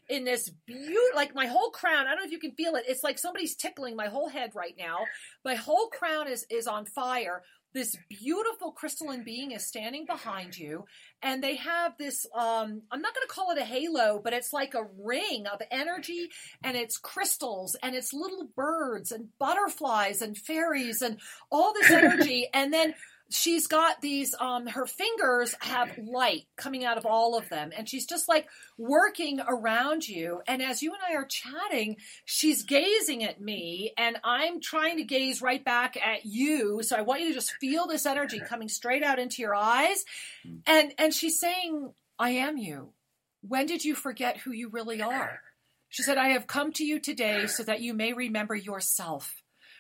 in this beautiful, like my whole crown. I don't know if you can feel it. It's like somebody's tickling my whole head right now. My whole crown is, is on fire. This beautiful crystalline being is standing behind you, and they have this, um, I'm not going to call it a halo, but it's like a ring of energy, and it's crystals, and it's little birds and butterflies and fairies and all this energy. And then she's got these, um, her fingers have light coming out of all of them. And she's just like working around you. And as you and I are chatting, she's gazing at me and I'm trying to gaze right back at you. So I want you to just feel this energy coming straight out into your eyes. And, and she's saying, I am you. When did you forget who you really are? She said, I have come to you today so that you may remember yourself.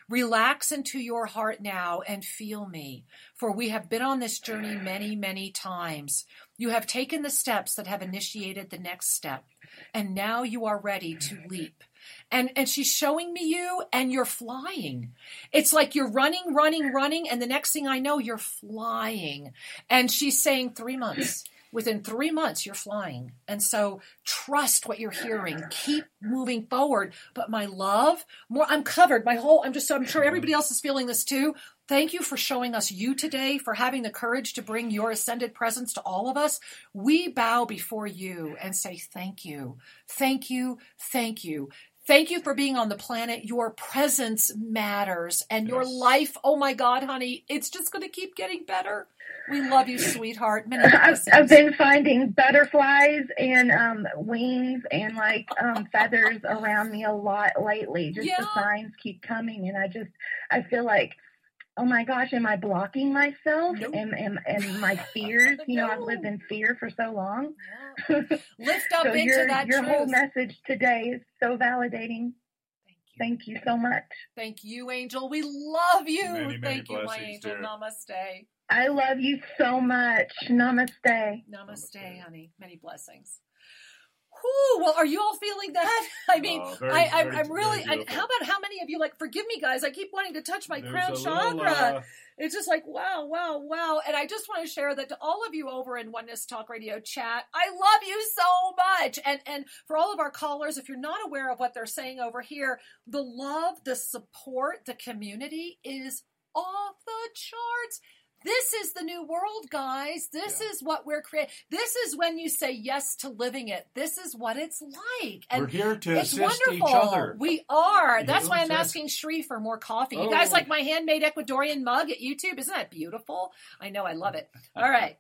Relax into your heart now and feel me, for we have been on this journey many, many times. You have taken the steps that have initiated the next step, and now you are ready to leap. And and she's showing me you, and you're flying. It's like you're running, running, running, and the next thing I know, you're flying. And she's saying three months. Within three months, you're flying. And so trust what you're hearing. Keep moving forward. But my love, more, I'm covered. My whole, I'm just, so I'm sure everybody else is feeling this too. Thank you for showing us you today, for having the courage to bring your ascended presence to all of us. We bow before you and say thank you. Thank you. Thank you. Thank you for being on the planet. Your presence matters. And yes. Your life, oh my God, honey, it's just going to keep getting better. We love you, sweetheart. Many I've, I've been finding butterflies and um, wings and like um, feathers around me a lot lately. Just yeah. the signs keep coming. And I just, I feel like, oh my gosh, am I blocking myself nope. and, and, and my fears? You no. know, I've lived in fear for so long. Yeah. Lift up so into your, that Your truth. whole message today is so validating. Thank you so much. Thank you, Angel. We love you. Many, many Thank you, my angel. Dear. Namaste. I love you so much. Namaste. Namaste, Namaste. honey. Many blessings. Whew, well, are you all feeling that? I mean, oh, very, I, I, very, I'm really, very I, how about how many of you, like, forgive me, guys, I keep wanting to touch my There's crown little, chakra. uh... It's just like, wow, wow, wow. And I just want to share that to all of you over in Oneness Talk Radio chat, I love you so much. And, and for all of our callers, if you're not aware of what they're saying over here, the love, the support, the community is off the charts. This is the new world, guys. This yeah. is what we're creating. This is when you say yes to living it. This is what it's like. And we're here to it's assist wonderful. each other. We are. That's You why I'm says- asking Shri for more coffee. You Oh. guys like my handmade Ecuadorian mug at YouTube? Isn't that beautiful? I know. I love it. All right.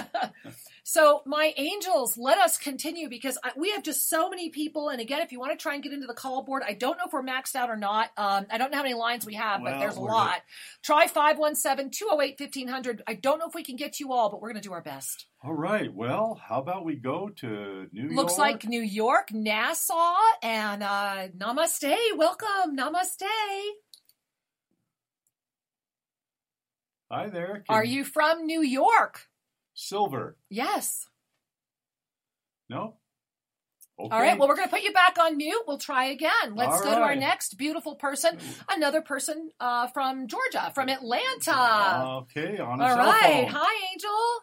So my angels, let us continue because I, we have just so many people. And again, if you want to try and get into the call board, I don't know if we're maxed out or not. Um, I don't know how many lines we have, Well, but there's a we're lot. Try five one seven, two oh eight, fifteen hundred. I don't know if we can get you all, but we're going to do our best. All right. Well, how about we go to New York? Looks like New York, Nassau, and uh, namaste. Welcome. Namaste. Hi there. Can... Are you from New York? Silver. Yes. No? Okay. All right. Well, we're going to put you back on mute. We'll try again. Let's All go to our right. next beautiful person. Another person uh, from Georgia, from Atlanta. Okay. On a All cell right. phone. Hi, Angel.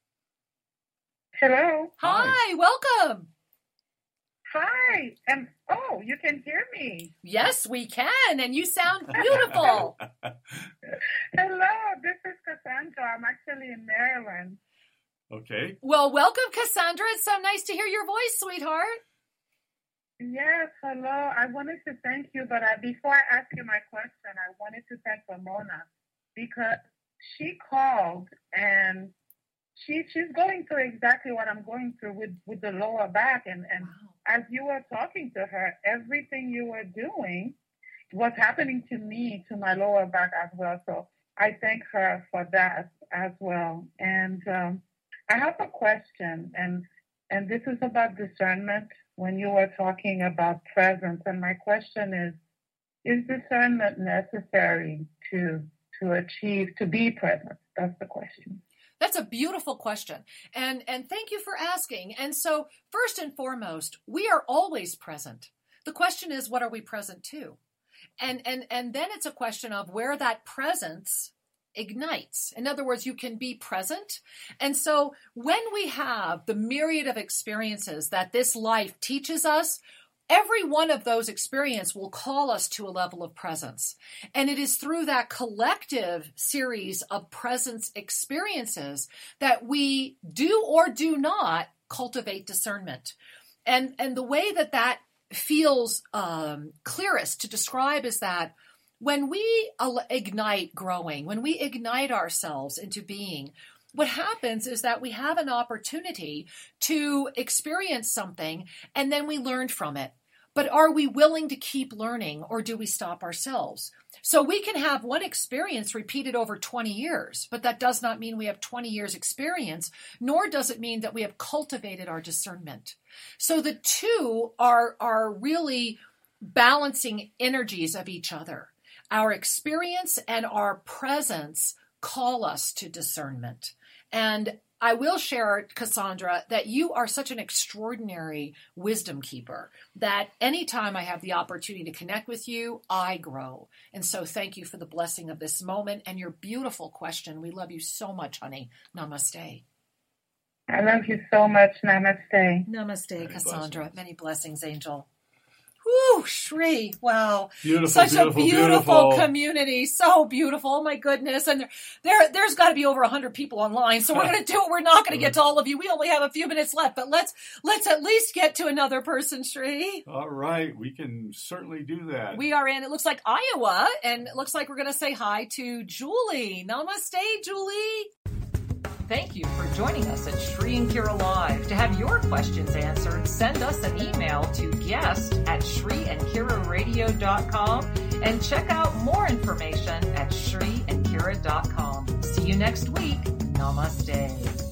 Hello. Hi. Hi. Welcome. Hi. And oh, you can hear me. Yes, we can. And you sound beautiful. Hello. This is Cassandra. I'm actually in Maryland. Okay. Well, welcome, Cassandra. It's so nice to hear your voice, sweetheart. Yes, hello. I wanted to thank you, but I, before I ask you my question, I wanted to thank Ramona because she called and she she's going through exactly what I'm going through with, with the lower back. And, and Wow. as you were talking to her, everything you were doing was happening to me, to my lower back as well. So I thank her for that as well. And um, I have a question, and and this is about discernment. When you were talking about presence, and my question is: is discernment necessary to to achieve to be present? That's the question. That's a beautiful question. And and thank you for asking. And so first and foremost, we are always present. The question is, what are we present to? And and and then it's a question of where that presence ignites. In other words, you can be present. And so when we have the myriad of experiences that this life teaches us, every one of those experiences will call us to a level of presence. And it is through that collective series of presence experiences that we do or do not cultivate discernment. And, and the way that that feels um, clearest to describe is that when we ignite growing, when we ignite ourselves into being, what happens is that we have an opportunity to experience something and then we learn from it. But are we willing to keep learning, or do we stop ourselves? So we can have one experience repeated over twenty years, but that does not mean we have twenty years experience, nor does it mean that we have cultivated our discernment. So the two are, are really balancing energies of each other. Our experience and our presence call us to discernment. And I will share, Cassandra, that you are such an extraordinary wisdom keeper that anytime I have the opportunity to connect with you, I grow. And so thank you for the blessing of this moment and your beautiful question. We love you so much, honey. Namaste. I love you so much. Namaste. Namaste, Many Cassandra. blessings. Many blessings, Angel. Whew, Shri. Wow. Beautiful, Such beautiful, a beautiful, beautiful community. So beautiful. Oh my goodness. And there, there there's got to be over a hundred people online. So we're going to do it. We're not going to get to all of you. We only have a few minutes left, but let's, let's at least get to another person, Shri. All right. We can certainly do that. We are in, it looks like Iowa, and it looks like we're going to say hi to Julie. Namaste, Julie. Thank you for joining us at Shri and Kira Live. To have your questions answered, send us an email to guest at shri and kira radio dot com and check out more information at shri and kira dot com. See you next week. Namaste.